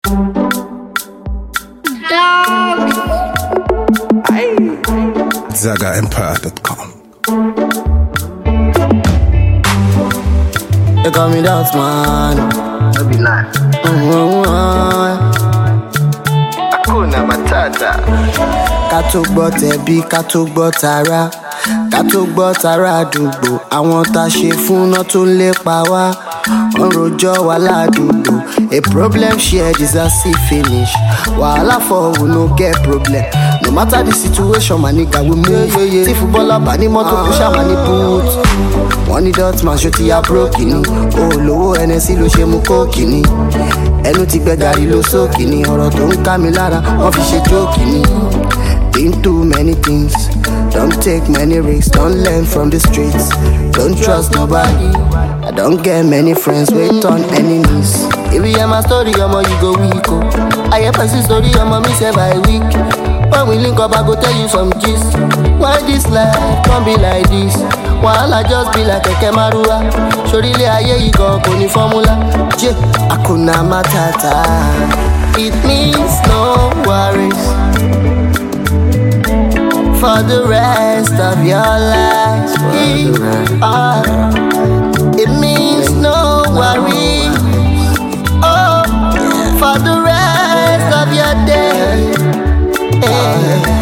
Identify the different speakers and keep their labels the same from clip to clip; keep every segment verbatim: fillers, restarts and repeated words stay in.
Speaker 1: Zaga Empire dot com.
Speaker 2: They call me Dance Man.
Speaker 3: No be lie.
Speaker 2: Mm-hmm.
Speaker 3: Hakuna Matata.
Speaker 2: Ká tó gbọ́ tẹ̀bí, ká tó gbọ́ tara, ká tó gbọ́ tara àdúgbò. Àwọn tá a ṣe fún náà tó ń lépa wá, wọ́n rojọ́ wà ládùúgbò. A problem shared is a see finish. Wahala for who no get problem. No matter the situation, my nigga we move. Tí footballer bá ní mọ́tò kó ṣàmà ní boot. Wọ́n ní Dotman ṣó ti ya broke ni. Olówó N S C ló ṣe mú kóòkì ni. Ẹnu ti gbẹ gàrí ló sókì ni. Ọ̀rọ̀ tó ń ká mi lára, wọ́n fi ṣe jókì ni. Been through many things. Don't take many risks. Don't learn from the streets. Don't trust nobody. I don't get many friends. Wait on enemies. If you hear my story, I'ma you go weak. Oh. I hear person story, I'ma me say by week. When we link up, I go tell you some gist. Why this life can't be like this? Wahala just be like a kemarua. Shorile aye you go koni formula. J Hakuna Matata. It means no worries for the rest of your life. Uh, it means no worries. Oh, for the rest of your day. Hey.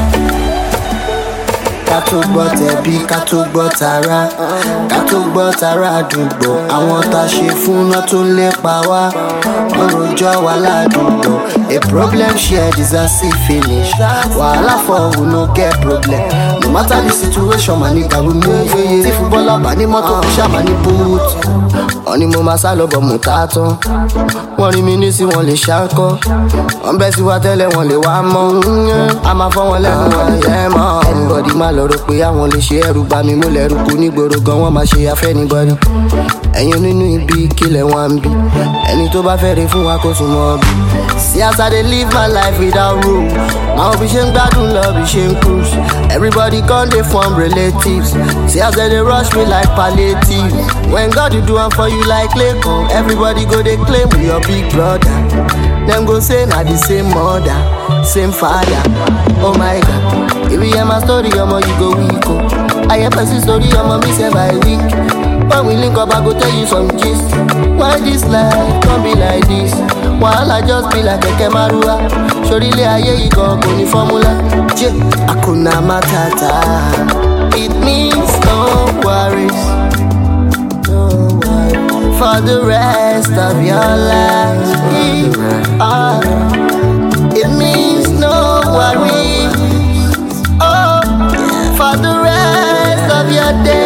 Speaker 2: Ká tó gbọ́ tẹ̀bí, ká tó gbọ́ tara, ká tó gbọ́ tara àdúgbò. Àwọn tá a ṣe fún náà tó ń lépa wá, wọ́n rojọ́ wà ládùúgbò. A problem shared is a see finish. Wahala for who no get problem. No matter the situation, my nigga we move. Tí footballer bá ní mọ́tò kó ṣàmà ní boot. Wọ́n ní mo máa sá lọ bọ̀ mú tá tán. Wọ́n rí mi ní sí wọn lè ṣáńkọ́. Wọ́n bẹ́ sí wa tẹ́lẹ̀ wọn lè wá mọ́. A máa fọ́ wọn lẹ́nu wọn lè yẹ mọ́. Anybody má lọ rò pé àwọn lè ṣe ẹrù bá mi mo lẹ́rù kú nígboro gan wọ́n máa ṣe afẹ́ anybody. Ẹ̀yin nínú ibi kílẹ̀ wọn ń bí. Ẹni tó bá fẹ́ re fún wa kó sùn mọ́ bí. See as I dey live my life without rules. Àwọn bí ṣe ń gbádùn lọ bí ṣe ń cruise. Everybody come dey form relatives. See as they dey rush me like palliative. When God dey do am for you like Leko, everybody go dey claim we your big brother. Dem go say na the same mother, same father. Oh my God, if you hear my story, omo you go weak oh. I hear person story, omo me say by week. When we link up, I go tell you some gist. Why this life can't be like this? Wahala just be like a kemarua. Shorile aye you go koni formula. J Hakuna Matata. It means no worries, no worries for the rest of your life. Uh, it means no worries. Oh, for the rest of your day.